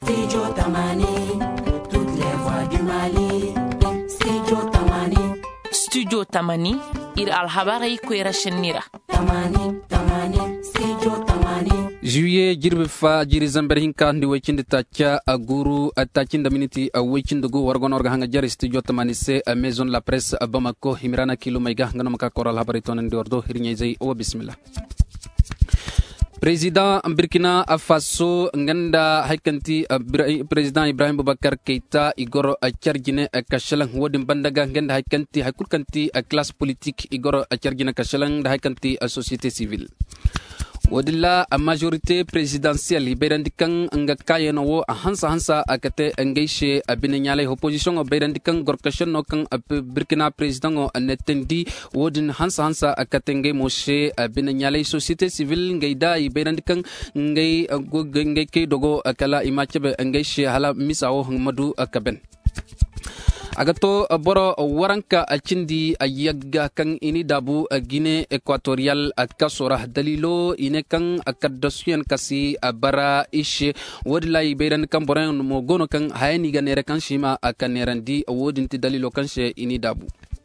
Studio Tamani, toutes les voix du Mali. Studio Tamani. Studio Tamani, ir alhabarai kwera shenira. Tamani, Studio Tamani. Juillet jirbe fa jiri zamber hinka ndi wechinde tacha aguru atachinda miniti wechinde go wargon orga hanga jari studio Tamani se maison la presse Bamako himirana kilo maiga ngano maka koral habari tonan ndi ordo hirnya zai o bismillah. Président Burkina Faso nganda haikanti Président Ibrahim Boubacar Keita igoro chargine kashalang wodin bandaga nganda haikanti haikulkanti classe politique igoro chargine kashalang da haikanti société civile. Wadilla a majorité présidentielle berandikan nga kayeno wo hansa akate engagé binenyale opposition berandikan gorkashan no kan Burkina président o netendi wodin hansa akate ngay moshe binenyale société civile ngayda berandikan ngay kay dogo akala imachebe engagé hala misawo madu akaben agato boro waranka achindi ayagga kan ini dabu Guinée équatoriale kasora dalilo ine kan akadasuyan kasi bara ishe wodla iberan kan boran mo gono kan hayani ganere kan shima akanerandi wodinti dalilo kan she ini dabu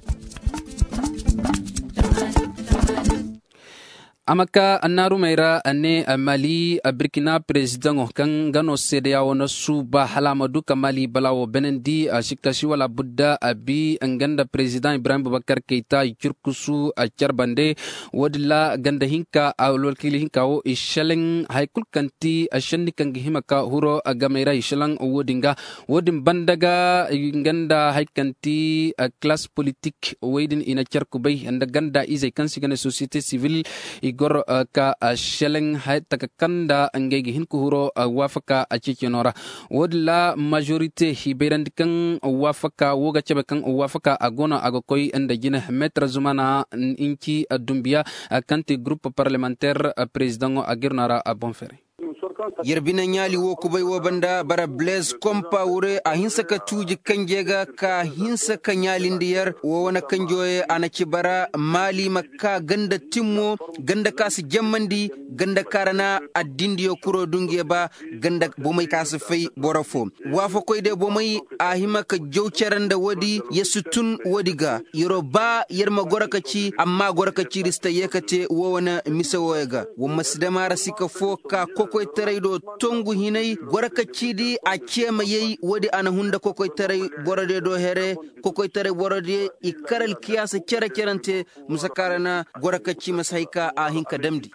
amaka annaru meira ane Mali Burkina président kan gano CEDEAO na suba halamadu kamali balawo benendi shikashi wala budda abi nganda président Ibrahim Boubacar Keita yurkusu charbande wadla ganda hinka awlolkili hinka o ishaleng haykul kanti ashandi kan himaka huro agameira ishalang wodinga wodin bandaga nganda haykanti classe politique wedin ina charkubay anda ganda izay kan sigane société civile igor ka sheleng hayta kanda angege hinku huro wafaka achikinora wodla majorité hiberandikan wafaka woga chebekan wafaka agona agokoy anda jina metra zumana inki dumbia kanti groupe parlementaire président agirnara a bonfere yerbina nyali wo kubay wo banda bara Blaise Compaoré a hinsa ka tuji kanjega ka hinsa ka nyali ndiyar wo wana kanjoye ana cibara Mali makka ganda timmo ganda kas jammandi ganda karana addindiyo kuro dungiye ba ganda bomay kas fay borofo wafo koyde bomay a hima ka jowceranda wodi yesutun wodiga yoruba yerma goraka ci amma goraka ci rista yekate wo wana misawoyega wo masdamara sika fo ka kokoy do tongu hinay goraka cidi a cema yey wodi ana hunda kokoy taray borode do here kokoy taray borode ikaral kiyasa cerante musakarana goraka ci masaika a hinka damdi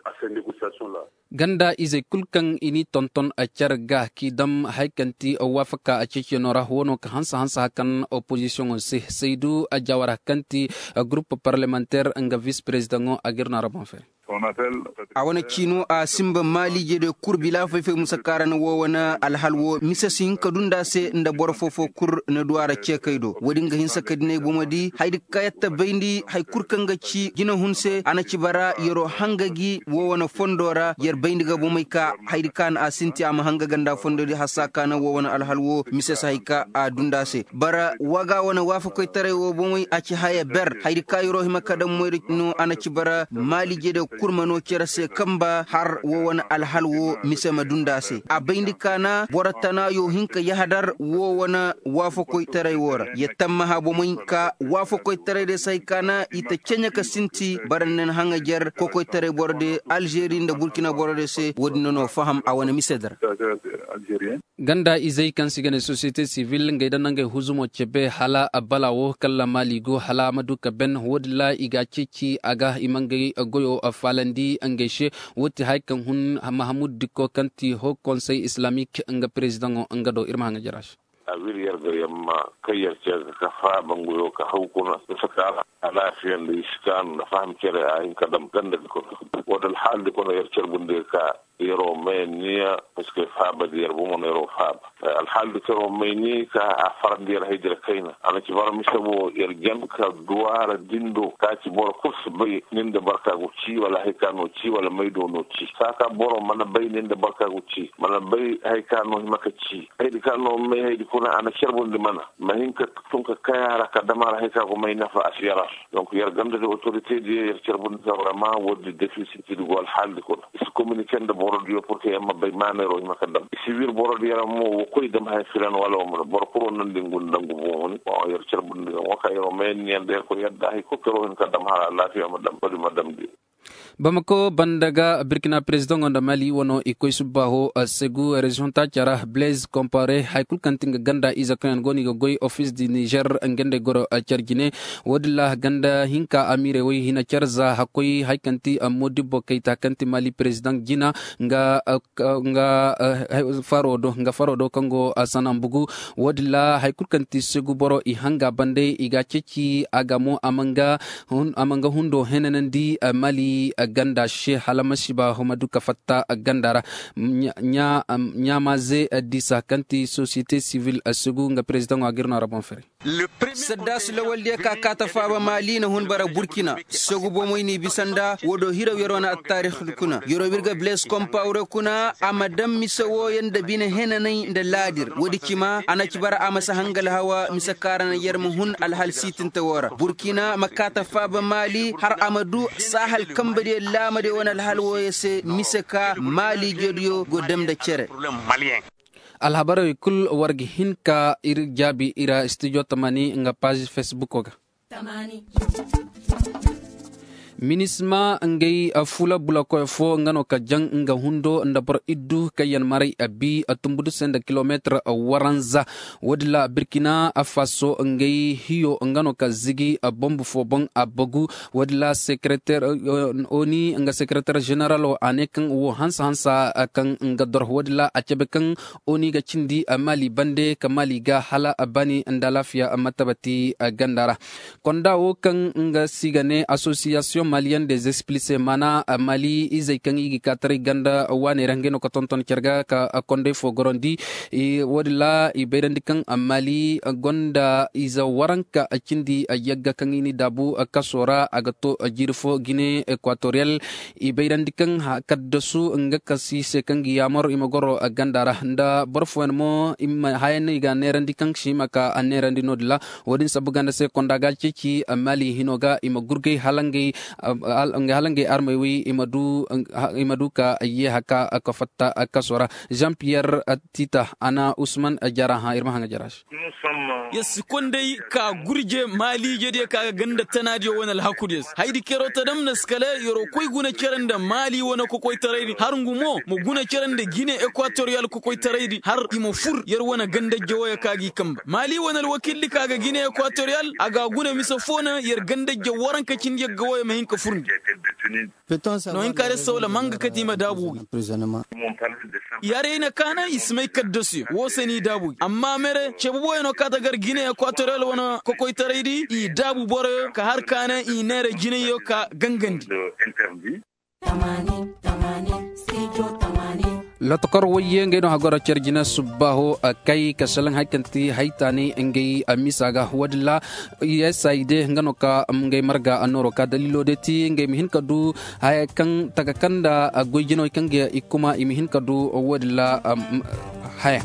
ganda izay kulkan ini tonton a charga kidam haikanti wafaka a chikinora wono ka hansa hakan opposition se Seydou Jawara kanti groupe parlementaire nga vice président agirna rabonfe awana chino a simba Mali jede kurbila fefe musakarana wo wana alhalwo misasin kadunda se nda borfofo kur na duara chekaido wadinga hinsa kadine bomadi haydi kayata bayndi hay kurkanga ci gina hunse ana ci bara yoro hangagi wo wana fondora yer bayndiga bomayka haydi kan a sinti am hanga ganda fondori hasaka na wo wana alhalwo misas hayka a dunda se bara waga wana wafa koy tare wo bomay a ci haya ber haydi kayro himakada moyri no ana ci bara Mali jede kurmano kerase kamba har wo wana alhalwo misema dunda se a bayndi kana boratana yo hinka yahadar wo wana wafo koy tare wora yetamma ha bomay ka wafo koy tare de say kana ita kenya ka sinti baranen hanga jer ko koy tare borde Algérie nda Burkina borde se wodi nono faham awana misedar ganda izay kan sigane société civile ngayda nange huzumo chebe hala abala wo kala maligo hala maduka ben wodla iga cici aga imangay goyo falandi angeshe woti haykan hun Mahmoud Dicko kanti ho conseil islamique nga président nga do irma nga jarash awir yarga yamma kayar ce ka fa bangoyo ka haukuna da saka lafiyan da iskan da fahim kere ayin kadam ganda ko wadal hal ko yarcer bunde ka yero menia parce que faba dir bu mon yero faba al hal ko meni ka afar dir hijra kaina ana ci bar misabo yer jam ka duara dindo ka ci bor kurs bay ninde barka go ci wala haykano ci wala maydo no ci saka boro mana bay ninde barka go ci mana bay haykano maka ci haydi kano may haydi kuna ana sherbonde mana mahinka tunka kayara ka damara hayka ko may nafa asiyara donc yer gande de autorité de yer sherbonde vraiment wodi déficit du gol hal ko is communiquer de borodiyo pour que yamma bay manero ma kadam sivir borodiyo mo koy dem hay firan wala mo bor pour non dingul dangu mo ni ko yer cerbunde o kayro men nyande ko yadda hay ko kero hen kadam hala lafiya madam di Bamako bandaga Burkina president onda Mali wono ikoy subaho segu region ta cara Blaise Compaoré haykul kanting ganda izakan goni goy office di Niger ngende goro chargine wodilla ganda hinka amire wi hina charza hakoy haykanti Modibo Keita kanti Mali president gina nga farodo kango sanambugu wodilla haykul kanti segu boro ihanga bande iga ceci agamo amanga hundo henenandi Mali ganda she halamasiba homadu kafatta gandara nyamaze disa kanti société civile asugu nga president wa girna rabon fere saddas lawalde ka kata faba Mali na hun bara Burkina sugu bo moyni bisanda wodo hira werona at-tarikh kuna yoro wirga Blaise Compaoré kuna amadam misawo yanda bine henanai nda ladir wodi kima ana kibara amasa hangal hawa misakaran yermu hun alhal sitin tawara Burkina makata faba Mali har amadu sahal kambade lama de wona alhalwo yese misaka Mali jodiyo go demda cere alhabara kul wargi hinka jabi ira studio tamani nga page Facebook oga tamani minisma ngay fula bula ko fo ngano ka jang nga hundo ndabor iddu kayan maray abi atumbudu senda kilometer waranza wadla Burkina Faso ngay hiyo ngano ka zigi bombu fo bong abagu wadla secrétaire oni nga secrétaire général o anekan wo hansa kan nga dor wadla acebe kan oni ga cindi Mali bande ka Mali ga hala abani ndalafia matabati gandara konda wo kan nga sigane association malien des explicés mana Mali izay kan igi katari ganda wane rangeno ka tonton kerga ka konde fo gorondi wadla iberandi kan Mali gonda iza waranka akindi yagga kan ini dabu kasora agato jirfo Guinée Equatorial iberandi kan kaddasu nga kasi se kan giyamor imagoro gandara nda borfo mo imma hayne ga nerandi kan shima ka anerandi nodla wadin sabuganda se kondagal ceci Mali hinoga imagurge halange armewi imadu ka ye haka akafatta akasora Jean-Pierre Tita ana Usman Jaraha irma hanga jarash yes konde ka gurje Mali jede ka ganda tanadi wona alhakudes haydi kero tadam naskale yoro koy guna keranda Mali wona ko koy taraydi har ngumo mo guna keranda Guinée Equatorial ko koy taraydi har imo fur yer wona ganda joya kagi kamba Mali wona alwakil kaga Guinée Equatorial aga guna misofona yer ganda jawaran ka cin yegga woya mahin ka furndi no in kare sawla manga katima dabu yare ina kana ismai kaddosi woseni dabu amma mere chebubo eno kata gar Guinée Equatorial wona ko koy taraydi I dabu bore ka har kana I nere Guinée yo ka gangandi la tokor waye ngeno hagora cerjina subaho kay kasalang haykanti haytani ngey amisaga wadla yesaide ngano ka ngey marga anoro ka dalilo deti ngey mihin kadu hay kan takakanda goyjino kange ikuma imihin kadu wadla hay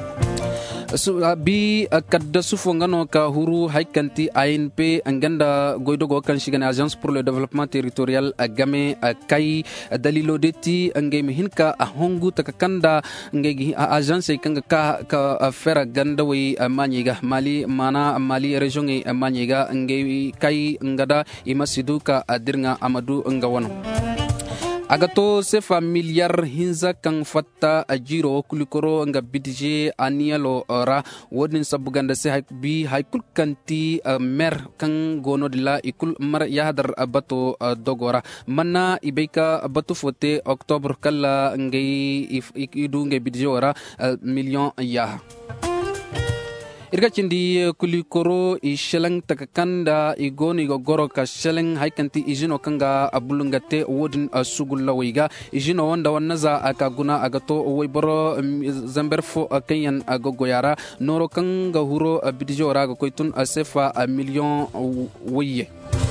bi kadda sufo ngano ka huru haykanti ANP anganda goydogo kan shigana agence pour le développement territorial agame kay dalilo deti angay mihinka hongu takakanda ngay agence kanga ka fera ganda wi manyiga Mali mana Mali region e manyiga ngay kay ngada imasidu ka adirnga amadu ngawano agato sefa miliar hinza kan fatta ajiro kulikoro nga bidje anialo ora wodin sabuganda se bi haykul kanti mer kan gono dila ikul mar yahdar abato dogora manna ibeka abato fote octobre kala ngay idu ngay bidje ora million ya irga cindi kulikoro ishelang takakanda igoni gogoro ka sheleng haikanti ijino kanga abulungate wodin sugulla wiga ijino wanda wanaza akaguna agato wayboro zamberfo kenyan agogoyara noro kanga huro bidjora ga koitun asefa million wiye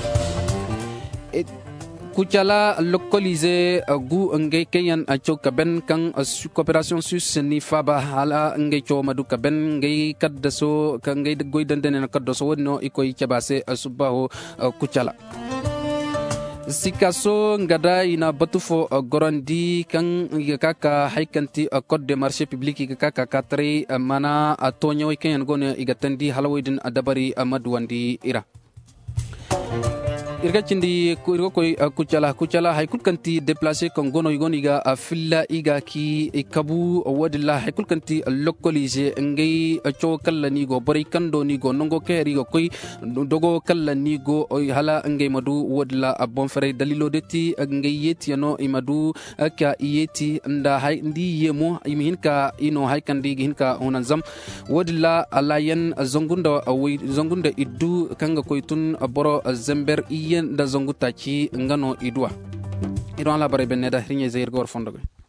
kucala localisé gu ngey kenyan choka ben kan coopération sus ni faba hala ngey cho madu ka ben ngey kaddaso kan ngey goy dandene kaddaso wonno ikoy ciabase subaho kucala sikaso ngada ina batufo gorandi kan kaka haikanti code de marché public kaka katri mana tonyo ken gone igatandi halawidin adabari amadwandi ira irga cindi irgo koy kucala hay kulkanti déplacer kon gono yigoniga filla iga ki kabu wadilla hay kulkanti localiser ngay cho kala ni go bari kando ni go nongo keri go koy dogo kala ni go hala ngay madu wadilla bon fere dalilo deti ngay yeti no imadu ka yeti nda hay ndi yemo imihin ka ino hay kandi hinka onanzam wadilla alayan zongunda iddu kanga koy tun boro zember da zongu taci ngano idwa ala bare beneda rinye zair gor fondogo